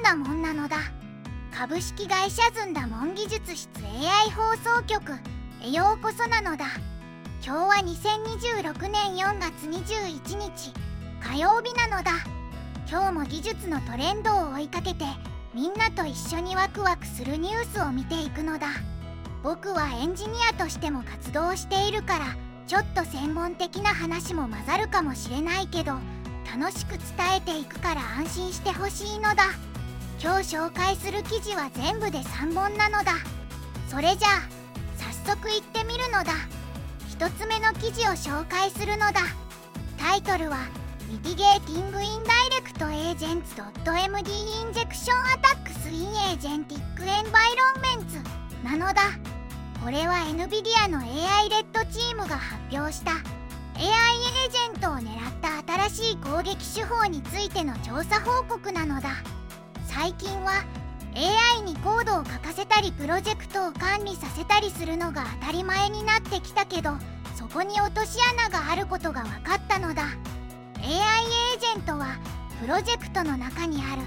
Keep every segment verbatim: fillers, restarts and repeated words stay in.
なもんなのだ。株式会社ずんだもん技術室 エーアイ 放送局へようこそなのだ。今日はにせんにじゅうろくねんよんがつにじゅういちにち火曜日なのだ。今日も技術のトレンドを追いかけてみんなと一緒にワクワクするニュースを見ていくのだ。僕はエンジニアとしても活動しているからちょっと専門的な話も混ざるかもしれないけど楽しく伝えていくから安心してほしいのだ。今日紹介する記事は全部でさんぼんなのだ。それじゃあ早速いってみるのだ。ひとつめの記事を紹介するのだ。タイトルは Mitigating Indirect Agents.md Injection Attacks in Agentic Environments なのだ。これは エヌビディア の エーアイ レッドチームが発表した エーアイ エージェントを狙った新しい攻撃手法についての調査報告なのだ。最近は エーアイ にコードを書かせたりプロジェクトを管理させたりするのが当たり前になってきたけどそこに落とし穴があることが分かったのだ。 エーアイ エージェントはプロジェクトの中にある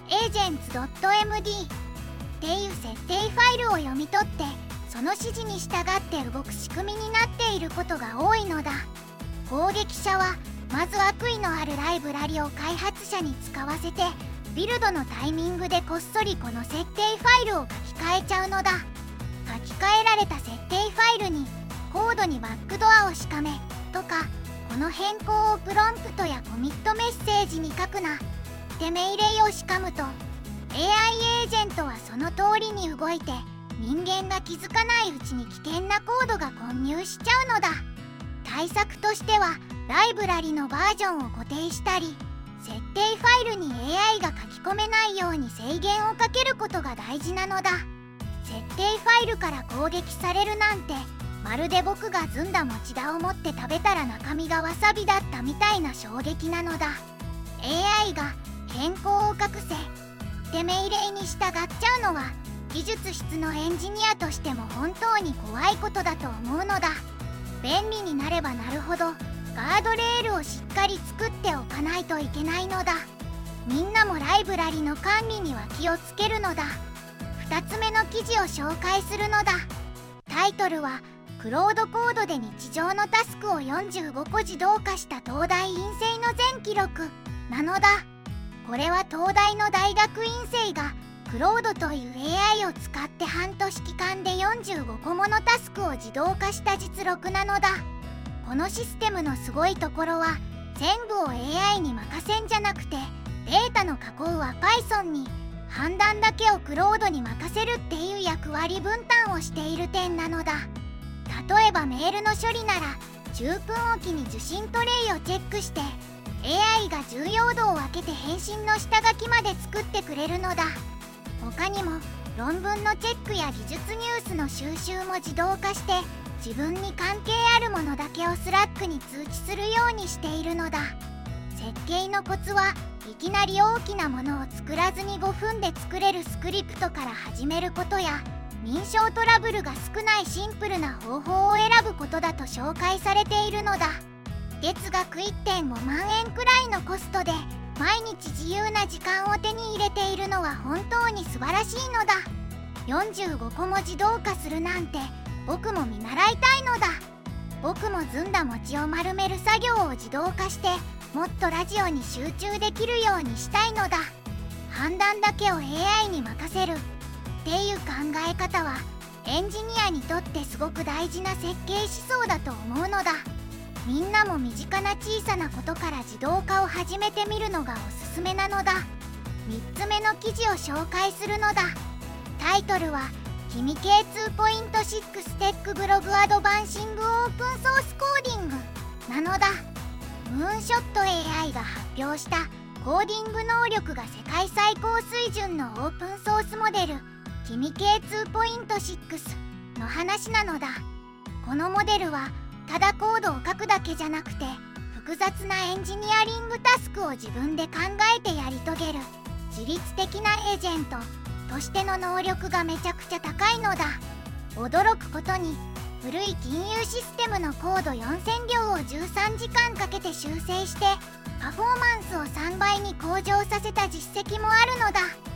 agents.md っていう設定ファイルを読み取ってその指示に従って動く仕組みになっていることが多いのだ。攻撃者はまず悪意のあるライブラリを開発者に使わせてビルドのタイミングでこっそりこの設定ファイルを書き換えちゃうのだ。書き換えられた設定ファイルにコードにバックドアをしかめとかこの変更をプロンプトやコミットメッセージに書くなって命令をしかむと エーアイ エージェントはその通りに動いて人間が気づかないうちに危険なコードが混入しちゃうのだ。対策としてはライブラリのバージョンを固定したり設定ファイルに エーアイ が書き込めないように制限をかけることが大事なのだ。設定ファイルから攻撃されるなんてまるで僕がずんだ餅田を持って食べたら中身がわさびだったみたいな衝撃なのだ。 エーアイ が変更を隠せって命令に従っちゃうのは技術室のエンジニアとしても本当に怖いことだと思うのだ。便利になればなるほどガードレールをしっかり作っておかないといけないのだ。みんなもライブラリの管理には気をつけるのだ。ふたつめの記事を紹介するのだ。タイトルはクロードコードで日常のタスクをよんじゅうごこ自動化した東大院生の全記録なのだ。これは東大の大学院生がクロードという エーアイ を使って半年期間でよんじゅうごこものタスクを自動化した実録なのだ。このシステムのすごいところは全部を エーアイ に任せんじゃなくてデータの加工は Python に判断だけをクロードに任せるっていう役割分担をしている点なのだ。例えばメールの処理ならじゅっぷんおきに受信トレイをチェックして エーアイ が重要度を分けて返信の下書きまで作ってくれるのだ。他にも論文のチェックや技術ニュースの収集も自動化して自分に関係あるものだけをスラックに通知するようにしているのだ。設計のコツはいきなり大きなものを作らずにごふんで作れるスクリプトから始めることや認証トラブルが少ないシンプルな方法を選ぶことだと紹介されているのだ。月額 いってんごまんえんくらいのコストで毎日自由な時間を手に入れているのは本当に素晴らしいのだ。よんじゅうごこも自動化するなんて僕も見習いたいのだ。僕もずんだ餅を丸める作業を自動化してもっとラジオに集中できるようにしたいのだ。判断だけを エーアイ に任せるっていう考え方はエンジニアにとってすごく大事な設計思想だと思うのだ。みんなも身近な小さなことから自動化を始めてみるのがおすすめなのだ。みっつめの記事を紹介するのだ。タイトルは君 ケーツーポイントろく ステックブログアドバンシングオープンソースコーディングなのだ。ムーンショット エーアイ が発表したコーディング能力が世界最高水準のオープンソースモデル君 ケーツーポイントろく の話なのだ。このモデルはただコードを書くだけじゃなくて複雑なエンジニアリングタスクを自分で考えてやり遂げる自律的なエージェントとしての能力がめちゃくちゃ高いのだ。驚くことに古い金融システムのコードよんせんりょうをじゅうさんじかんかけて修正してパフォーマンスをさんばいに向上させた実績もあるのだ。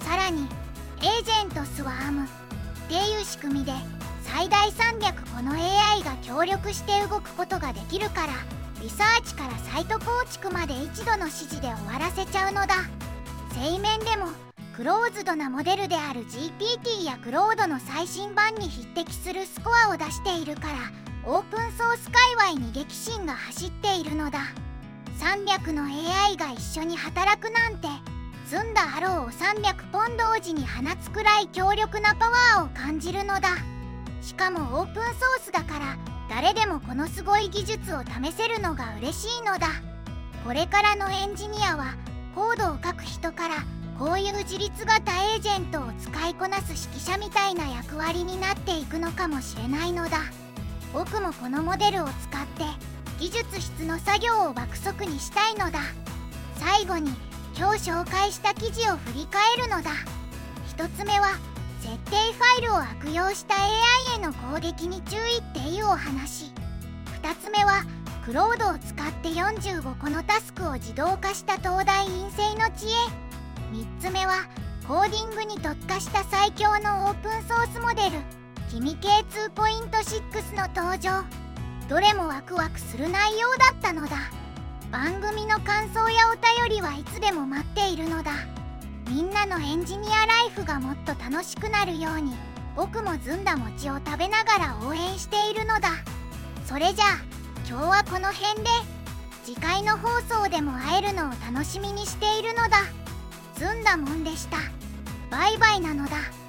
さらにエージェントスワームっていう仕組みで最大さんびゃくこの エーアイ が協力して動くことができるから、リサーチからサイト構築まで一度の指示で終わらせちゃうのだ。正面でもクローズドなモデルである ジーピーティー やクロードの最新版に匹敵するスコアを出しているから、オープンソース界隈に激震が走っているのだ。さんびゃくの エーアイ が一緒に働くなんて、積んだアローをさんびゃくポン同時に放つくらい強力なパワーを感じるのだ。しかもオープンソースだから誰でもこのすごい技術を試せるのが嬉しいのだ。これからのエンジニアはコードを書く人からこういう自立型エージェントを使いこなす指揮者みたいな役割になっていくのかもしれないのだ。僕もこのモデルを使って技術室の作業を爆速にしたいのだ。最後に今日紹介した記事を振り返るのだ。ひとつめは設定ファイルを悪用した エーアイ への攻撃に注意っていうお話。ふたつめはクロードを使ってよんじゅうごこのタスクを自動化した東大院生の知恵。みっつめはコーディングに特化した最強のオープンソースモデル君系 ツーポイントシックス の登場。どれもワクワクする内容だったのだ。番組の感想やお便りはいつでも待っているのだ。みんなのエンジニアライフがもっと楽しくなるように僕もずんだ餅を食べながら応援しているのだ。それじゃあ今日はこの辺で、次回の放送でも会えるのを楽しみにしているのだ。ずんだもんでした。バイバイなのだ。